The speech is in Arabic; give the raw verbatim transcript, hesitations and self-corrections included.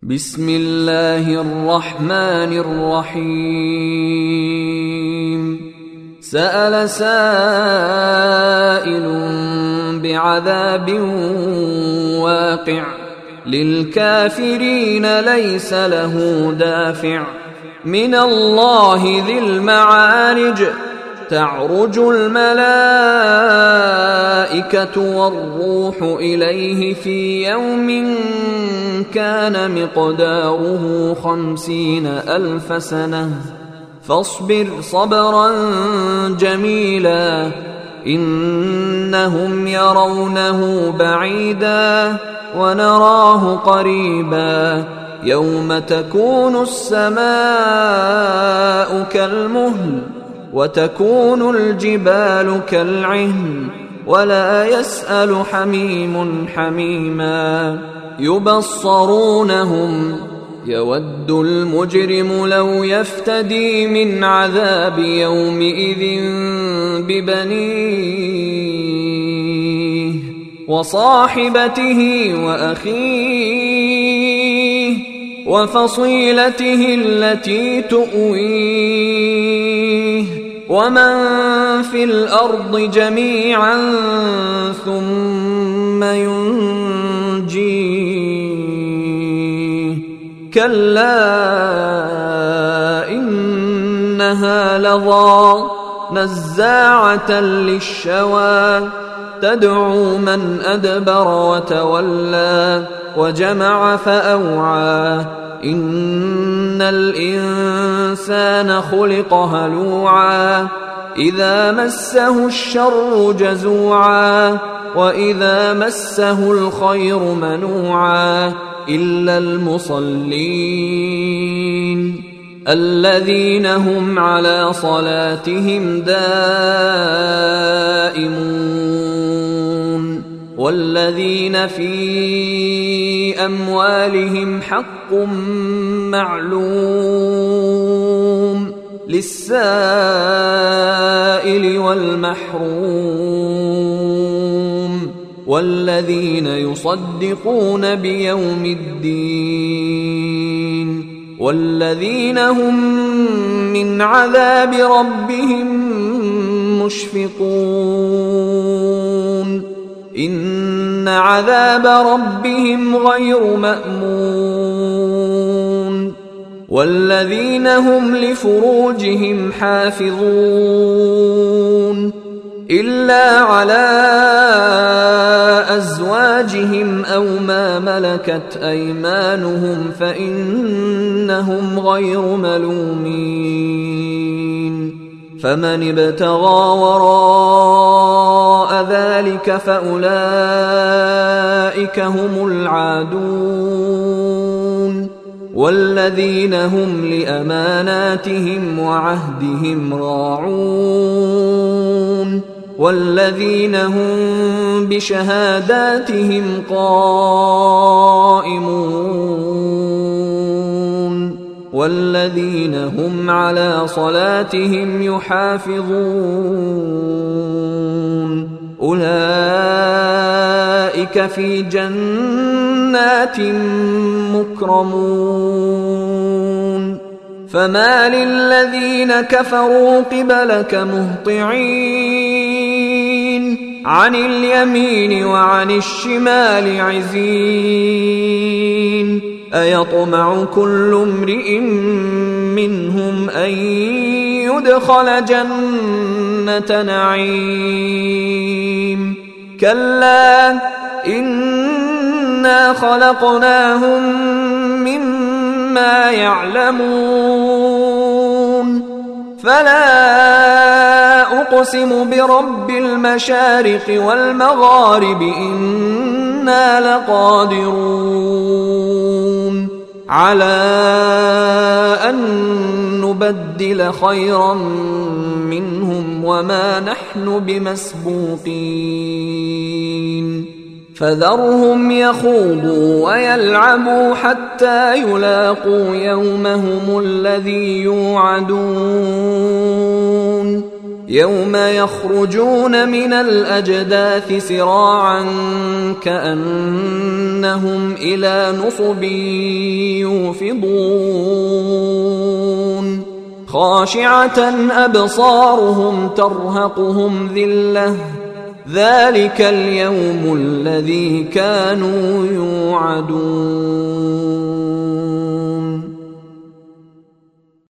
بسم الله الرحمن الرحيم سأل سائل بعذاب واقع للكافرين ليس له دافع من الله ذي المعارج تعرج الملائكة والروح إليه في يوم كان مقداره خمسين ألف سنة فاصبر صبرا جميلا إنهم يرونه بعيدا ونراه قريبا يوم تكون السماء كالمهل وتكون الجبال كالعهن ولا يسأل حميم حميما يبصرونهم يود المجرم لو يفتدي من عذاب يومئذ ببنيه وصاحبته وأخيه وفصيلته التي تؤويه ومن في الأرض جميعا ثم ينجيه كلا إنها لظى نزاعة للشوى تدعو من أدبر وتولى وجمع فأوعى إن الإنسان خلق هلوعا إذا مسه الشر جزوعا وإذا مسه الخير منوعا إلا المصلين الذين هم على صلاتهم دائمون والذين في أموالهم حق معلوم للسائل والمحروم والذين يصدقون بيوم الدين والذين هم من عذاب ربهم مشفقون إن عذاب ربهم غير مأمون والذين هم لفروجهم حافظون إلا على أزواجهم أو ما ملكت أيمانهم فإنهم غير ملومين فمن ابتغى وراء ذلك فأولئك هم العادون والذين هم لأماناتهم وعهدهم راعون والذين هم بشهاداتهم قائمون والذين هم على صلاتهم يحافظون أولئك في جنات مكرمون فما للذين كفروا قبلك مهطعين عن اليمين وعن الشمال عزين أيطمع كل امرئ منهم أن يدخل جنة نعيم كلا إنا خلقناهم مما يعلمون فلا أقسم برب المشارق والمغارب إنا لقادرون على أن نبدل خيرا منهم وما نحن بمسبوقين فذرهم يخوضوا ويلعبوا حتى يلاقوا يومهم الذي يوعدون يوم يخرجون من الأجداث سراعا كأنهم إلى نصب يوفضون خاشعة أبصارهم ترهقهم ذلة ذلك اليوم الذي كانوا يوعدون